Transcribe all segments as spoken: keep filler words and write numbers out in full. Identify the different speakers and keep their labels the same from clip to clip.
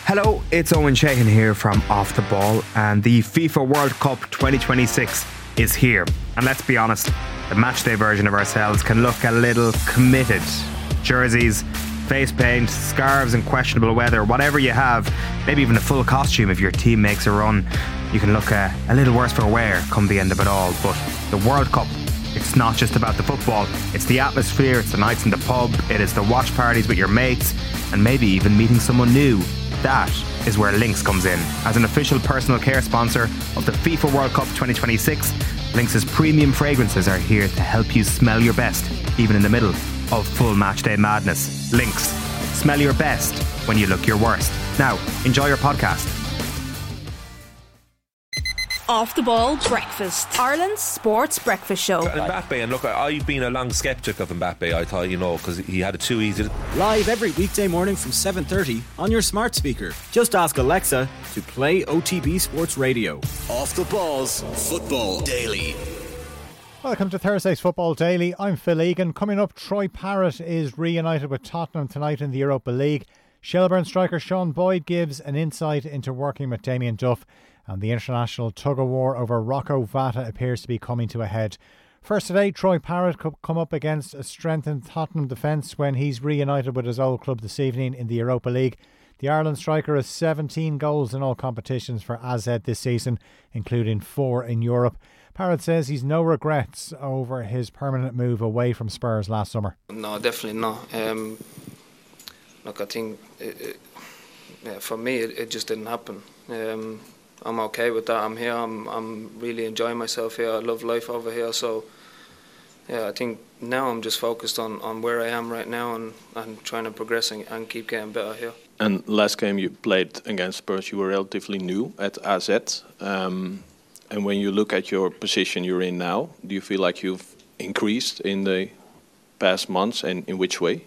Speaker 1: Hello, it's Owen Sheehan here from Off the Ball, and the FIFA World Cup twenty twenty-six is here. And let's be honest, the matchday version of ourselves can look a little committed. Jerseys, face paint, scarves and questionable weather, whatever you have, maybe even a full costume if your team makes a run, you can look a, a little worse for wear come the end of it all. But the World Cup, it's not just about the football, it's the atmosphere, it's the nights in the pub, it is the watch parties with your mates, and maybe even meeting someone new. That is where Lynx comes in. As an official personal care sponsor of the FIFA World Cup twenty twenty-six, Lynx's premium fragrances are here to help you smell your best, even in the middle of full matchday madness. Lynx, smell your best when you look your worst. Now, enjoy your podcast.
Speaker 2: Off the Ball Breakfast, Ireland's sports breakfast show.
Speaker 3: Mbappe, and look, I've been a long sceptic of Mbappe, I thought, you know, because he had it too easy.
Speaker 4: Live every weekday morning from seven thirty on your smart speaker. Just ask Alexa to play O T B Sports Radio.
Speaker 5: Off the Ball's Football Daily.
Speaker 6: Welcome to Thursday's Football Daily. I'm Phil Egan. Coming up, Troy Parrott is reunited with Tottenham tonight in the Europa League. Shelbourne striker Sean Boyd gives an insight into working with Damien Duff. And the international tug-of-war over Rocco Vata appears to be coming to a head. First today, Troy Parrott could come up against a strengthened Tottenham defence when he's reunited with his old club this evening in the Europa League. The Ireland striker has seventeen goals in all competitions for A Z this season, including four in Europe. Parrott says he's no regrets over his permanent move away from Spurs last summer.
Speaker 7: No, definitely not. Um, look, I think it, it, yeah, for me it, it just didn't happen. Um, I'm okay with that. I'm here. I'm I'm really enjoying myself here. I love life over here. So, yeah, I think now I'm just focused on, on where I am right now and, and trying to progress and, and keep getting better here.
Speaker 8: And last game you played against Spurs, you were relatively new at A Z. Um, and when you look at your position you're in now, do you feel like you've increased in the past months, and in which way?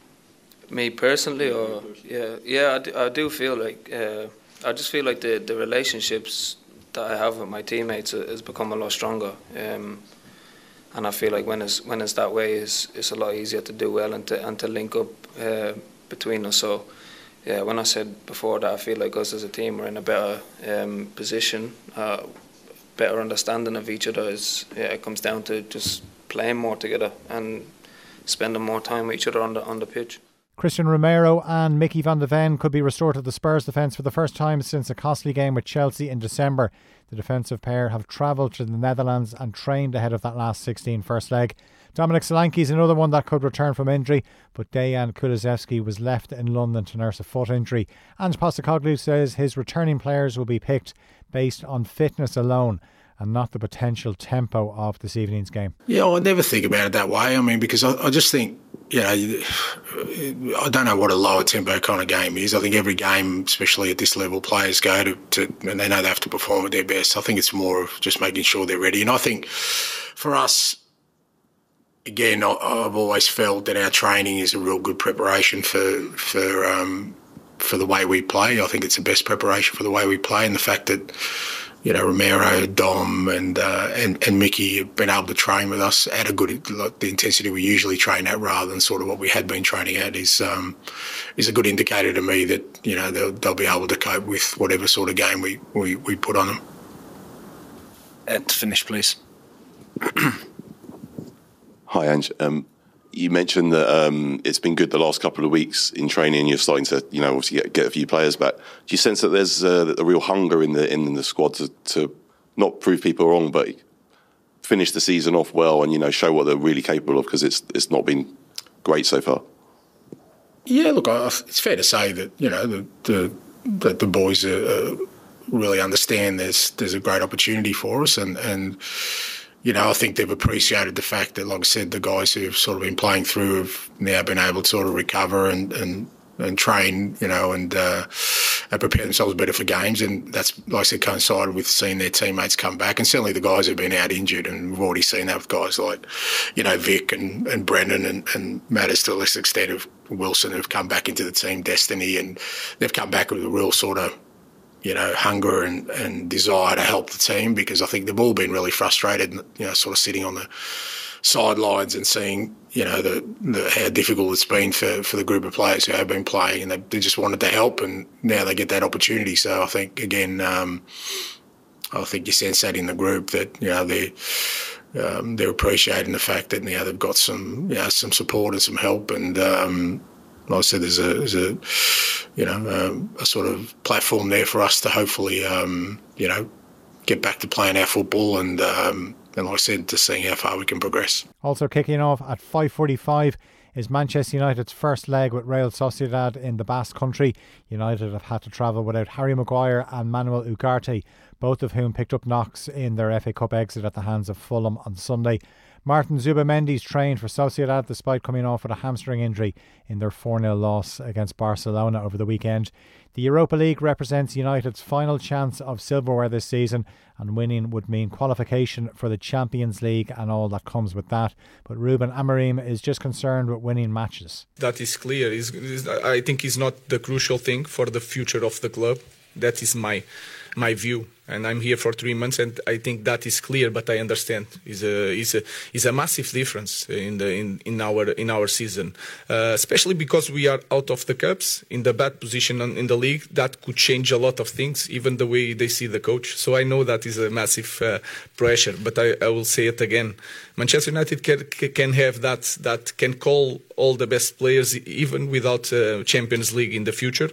Speaker 7: Me personally, or yeah, yeah, I do, I do feel like. Uh, I just feel like the, the relationships that I have with my teammates has become a lot stronger, um, and I feel like when it's when it's that way, it's, it's a lot easier to do well and to and to link up uh, between us. So, yeah, when I said before that I feel like us as a team are in a better um, position, uh, better understanding of each other. Is yeah, it comes down to just playing more together and spending more time with each other on the on the pitch.
Speaker 6: Christian Romero and Mickey van de Ven could be restored to the Spurs defence for the first time since a costly game with Chelsea in December. The defensive pair have travelled to the Netherlands and trained ahead of that last sixteen first leg. Dominic Solanke is another one that could return from injury, but Dejan Kulusevski was left in London to nurse a foot injury. Ange Postecoglou says his returning players will be picked based on fitness alone and not the potential tempo of this evening's game.
Speaker 9: Yeah, I never think about it that way. I mean, because I, I just think, you know, I don't know what a lower tempo kind of game is. I think every game, especially at this level, players go to, to and they know they have to perform at their best. I think it's more of just making sure they're ready. And I think for us, again, I, I've always felt that our training is a real good preparation for for um, for the way we play. I think it's the best preparation for the way we play, and the fact that, you know, Romero, Dom and, uh, and and Mickey have been able to train with us at a good, like the intensity we usually train at rather than sort of what we had been training at is um, is a good indicator to me that, you know, they'll, they'll be able to cope with whatever sort of game we, we, we put on them.
Speaker 10: Ed, finish please.
Speaker 11: Hi Ange. Um, you mentioned that um, it's been good the last couple of weeks in training and you're starting to, you know, obviously get, get a few players back. Do you sense that there's uh, a real hunger in the in the squad to, to not prove people wrong, but finish the season off well and, you know, show what they're really capable of, because it's it's not been great so far?
Speaker 9: Yeah, look, I, it's fair to say that, you know, the the, that the boys are, uh, really understand there's there's a great opportunity for us, and and. You know, I think they've appreciated the fact that, like I said, the guys who have sort of been playing through have now been able to sort of recover and, and, and train, you know, and, uh, and prepare themselves better for games. And that's, like I said, coincided with seeing their teammates come back. And certainly the guys who've been out injured, and we've already seen that with guys like, you know, Vic and, and Brendan and, and Mattis to a lesser extent of Wilson, who've come back into the team destiny, and they've come back with a real sort of, you know, hunger and, and desire to help the team, because I think they've all been really frustrated, you know, sort of sitting on the sidelines and seeing, you know, the, the how difficult it's been for, for the group of players who have been playing, and they, they just wanted to help, and now they get that opportunity. So I think, again, um, I think you sense that in the group that, you know, they're, um, they're appreciating the fact that, you know, they've got some, you know, some support and some help, and um, like I said, there's a, there's a you know, um, a sort of platform there for us to hopefully, um, you know, get back to playing our football, and um, and like I said, to seeing how far we can progress.
Speaker 6: Also kicking off at five forty-five is Manchester United's first leg with Real Sociedad in the Basque Country. United have had to travel without Harry Maguire and Manuel Ugarte, both of whom picked up knocks in their F A Cup exit at the hands of Fulham on Sunday. Martin Zubamendi's trained for Sociedad despite coming off with a hamstring injury in their four nil loss against Barcelona over the weekend. The Europa League represents United's final chance of silverware this season, and winning would mean qualification for the Champions League and all that comes with that. But Ruben Amorim is just concerned with winning matches.
Speaker 12: That is clear. It's, it's, I think it's not the crucial thing for the future of the club. That is my my view. And I'm here for three months, and I think that is clear. But I understand is a is a is a massive difference in the in, in our in our season, uh, especially because we are out of the cups in the bad position in the league. That could change a lot of things, even the way they see the coach. So I know that is a massive uh, pressure. But I, I will say it again: Manchester United can can have that that can call all the best players even without uh, Champions League in the future.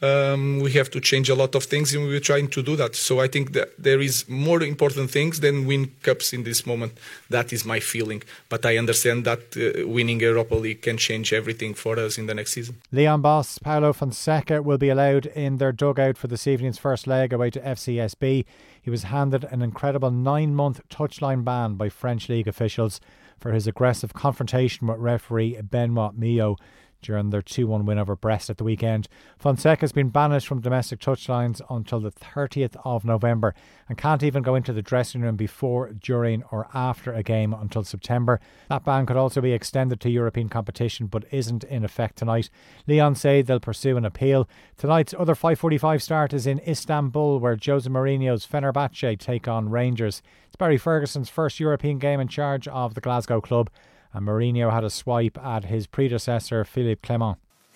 Speaker 12: Um, we have to change a lot of things, and we're trying to do that. So I think that there is more important things than win cups in this moment. That is my feeling. But I understand that uh, winning Europa League can change everything for us in the next season.
Speaker 6: Leon boss Paulo Fonseca will be allowed in their dugout for this evening's first leg away to F C S B. He was handed an incredible nine-month touchline ban by French league officials for his aggressive confrontation with referee Benoit Millot during their two one win over Brest at the weekend. Fonseca has been banished from domestic touchlines until the thirtieth of November and can't even go into the dressing room before, during or after a game until September. That ban could also be extended to European competition but isn't in effect tonight. Leon say they'll pursue an appeal. Tonight's other five forty-five start is in Istanbul, where Jose Mourinho's Fenerbahce take on Rangers. It's Barry Ferguson's first European game in charge of the Glasgow club, and Mourinho had a swipe at his predecessor Philippe Clement.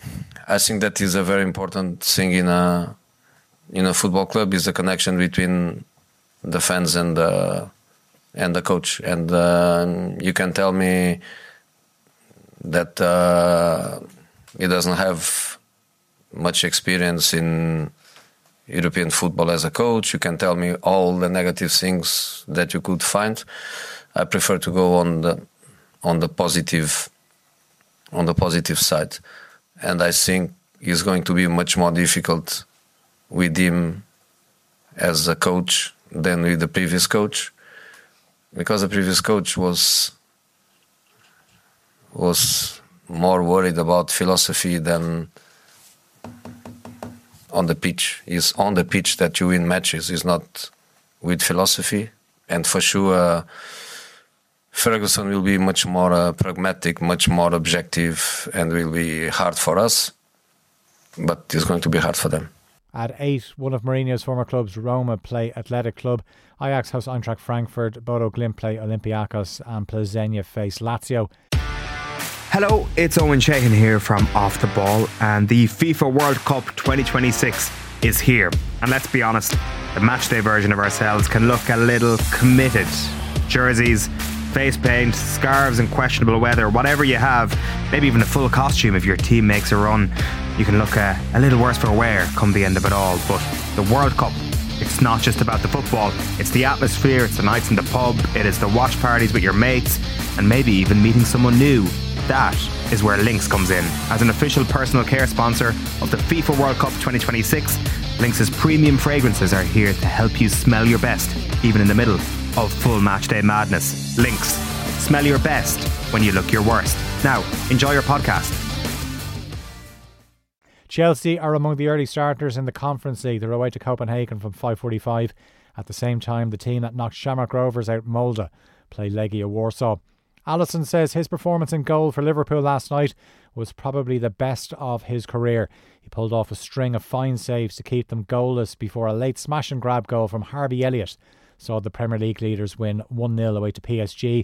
Speaker 13: I think that is a very important thing in a in a football club, is the connection between the fans and the and the coach. And uh, you can tell me that uh, he doesn't have much experience in European football as a coach. You can tell me all the negative things that you could find. I prefer to go on the on the positive on the positive side, and I think it's going to be much more difficult with him as a coach than with the previous coach, because the previous coach was was more worried about philosophy than on the pitch. It's on the pitch that you win matches, it's not with philosophy. And for sure uh, Ferguson will be much more uh, pragmatic, much more objective, and will be hard for us, but it's going to be hard for them.
Speaker 6: At eight, one of Mourinho's former clubs, Roma, play Athletic Club. Ajax host Eintracht Frankfurt, Bodo Glimt play Olympiacos, and Plzeň face Lazio.
Speaker 1: Hello, it's Owen Sheehan here from Off the Ball, and the FIFA World Cup twenty twenty-six is here. And let's be honest, the matchday version of ourselves can look a little committed. Jerseys, face paint, scarves and questionable weather, whatever you have, maybe even a full costume if your team makes a run, you can look uh, a little worse for wear come the end of it all. But the World Cup, it's not just about the football, it's the atmosphere, it's the nights in the pub, it is the watch parties with your mates, and maybe even meeting someone new. That is where Lynx comes in. As an official personal care sponsor of the FIFA World Cup twenty twenty-six, Lynx's premium fragrances are here to help you smell your best, even in the middle of full matchday madness. Lynx, smell your best when you look your worst. Now, enjoy your podcast.
Speaker 6: Chelsea are among the early starters in the Conference League. They're away to Copenhagen from five forty-five. At the same time, the team that knocked Shamrock Rovers out Molde play Legia Warsaw. Alisson says his performance in goal for Liverpool last night was probably the best of his career. He pulled off a string of fine saves to keep them goalless before a late smash and grab goal from Harvey Elliott saw the Premier League leaders win one nil away to P S G.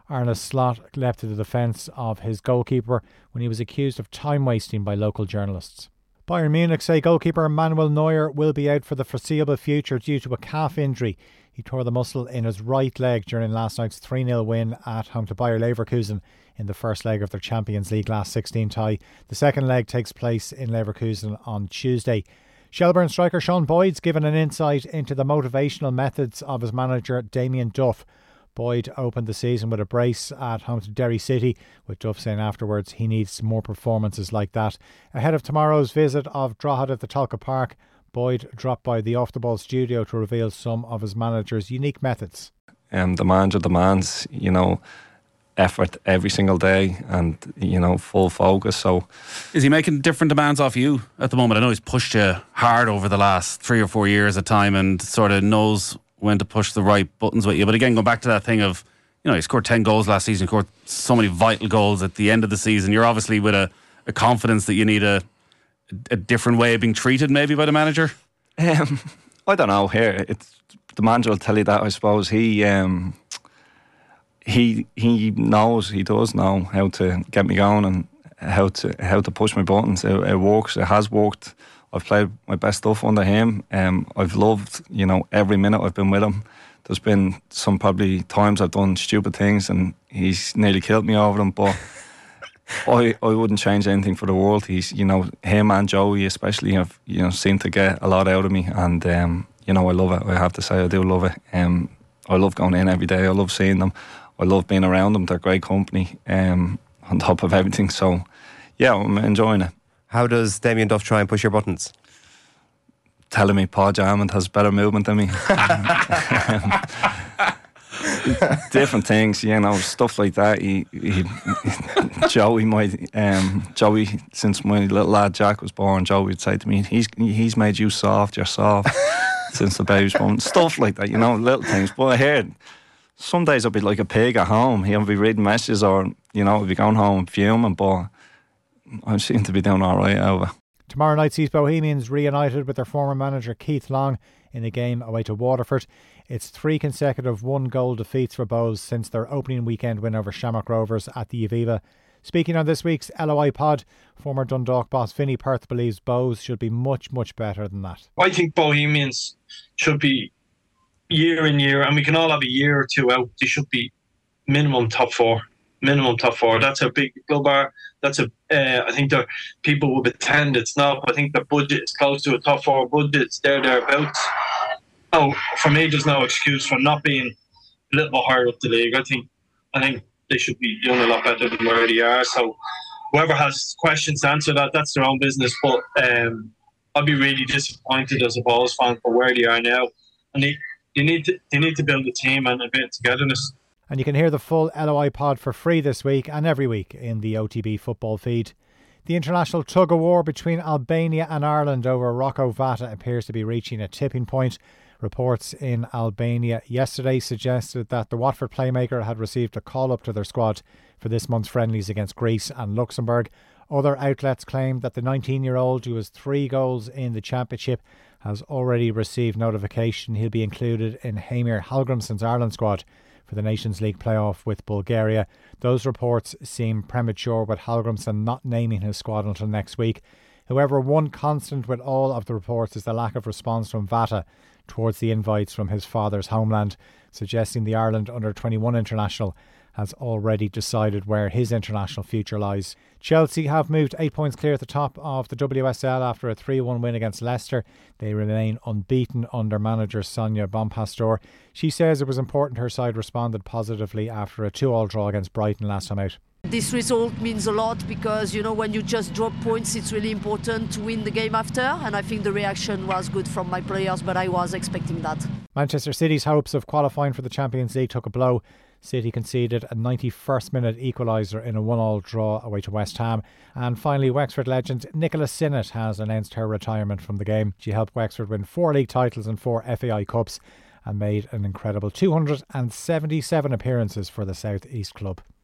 Speaker 6: Arne Slot leapt to the defence of his goalkeeper when he was accused of time wasting by local journalists. Bayern Munich say goalkeeper Manuel Neuer will be out for the foreseeable future due to a calf injury. He tore the muscle in his right leg during last night's three nil win at home to Bayer Leverkusen in the first leg of their Champions League last sixteen tie. The second leg takes place in Leverkusen on Tuesday. Shelbourne striker Sean Boyd's given an insight into the motivational methods of his manager Damien Duff. Boyd opened the season with a brace at home to Derry City, with Duff saying afterwards he needs more performances like that. Ahead of tomorrow's visit of Drogheda at the Tolka Park, Boyd dropped by the Off The Ball studio to reveal some of his manager's unique methods.
Speaker 14: Um, the manager demands, you know, effort every single day and, you know, full focus. So,
Speaker 15: is he making different demands off you at the moment? I know he's pushed you hard over the last three or four years at time and sort of knows when to push the right buttons with you. But again, going back to that thing of, you know, he scored ten goals last season, he scored so many vital goals at the end of the season. You're obviously with a, a confidence that you need a, a different way of being treated maybe by the manager?
Speaker 14: Um, I don't know here. It's, the manager will tell you that, I suppose. He um, he he knows, he does know how to get me going and how to how to push my buttons. It, it works, it has worked. I've played my best stuff under him. Um, I've loved, you know, every minute I've been with him. There's been some probably times I've done stupid things and he's nearly killed me over them, but I I wouldn't change anything for the world. He's, you know, him and Joey especially have, you know, seemed to get a lot out of me, and um, you know, I love it. I have to say I do love it. Um, I love going in every day. I love seeing them. I love being around them. They're great company. Um, on top of everything, so yeah, I'm enjoying it.
Speaker 16: How does Damien Duff try and push your buttons?
Speaker 14: Telling me Paul Jarmond has better movement than me. Different things, you know, stuff like that. He, he, Joey might, um, Joey, since my little lad Jack was born, Joey would say to me, "He's he's made you soft. You're soft since the baby's born." Stuff like that, you know, little things. But I heard some days I'll be like a pig at home. He'll be reading messages, or you know, I'll be going home fuming, but I seem to be doing all right over.
Speaker 6: Tomorrow night sees Bohemians reunited with their former manager Keith Long in a game away to Waterford. It's three consecutive one-goal defeats for Bohs since their opening weekend win over Shamrock Rovers at the Aviva. Speaking on this week's L O I pod, former Dundalk boss Vinnie Perth believes Bohs should be much, much better than that.
Speaker 17: I think Bohemians should be year in year, and we can all have a year or two out. They should be minimum top four. Minimum top four. That's a big club bar. That's a. Uh, I think the people would attend. It's not. I think the budget is close to a top four budget. It's there thereabouts. Oh, for me, there's no excuse for not being a little bit higher up the league. I think. I think they should be doing a lot better than where they are. So, whoever has questions to answer that, that's their own business. But um, I'd be really disappointed as a Balls fan for where they are now. And they, they need to. They need to build a team and a bit of togetherness.
Speaker 6: And you can hear the full L O I pod for free this week and every week in the O T B football feed. The international tug-of-war between Albania and Ireland over Rocco Vata appears to be reaching a tipping point. Reports in Albania yesterday suggested that the Watford playmaker had received a call-up to their squad for this month's friendlies against Greece and Luxembourg. Other outlets claim that the nineteen-year-old, who has three goals in the championship, has already received notification he'll be included in Heimir Hallgrimsson's Ireland squad for the Nations League playoff with Bulgaria. Those reports seem premature, with Hallgrimsson not naming his squad until next week. However, one constant with all of the reports is the lack of response from Vata towards the invites from his father's homeland, suggesting the Ireland under twenty-one international has already decided where his international future lies. Chelsea have moved eight points clear at the top of the W S L after a three one win against Leicester. They remain unbeaten under manager Sonia Bonpastor. She says it was important her side responded positively after a two all draw against Brighton last time out.
Speaker 18: This result means a lot because, you know, when you just drop points, it's really important to win the game after, and I think the reaction was good from my players, but I was expecting that. Manchester
Speaker 6: City's hopes of qualifying for the Champions League took a blow. City conceded a ninety-first minute equaliser in a one all draw away to West Ham. And finally, Wexford legend Nicola Sinnott has announced her retirement from the game. She helped Wexford win four league titles and four F A I Cups and made an incredible two hundred seventy-seven appearances for the South East club.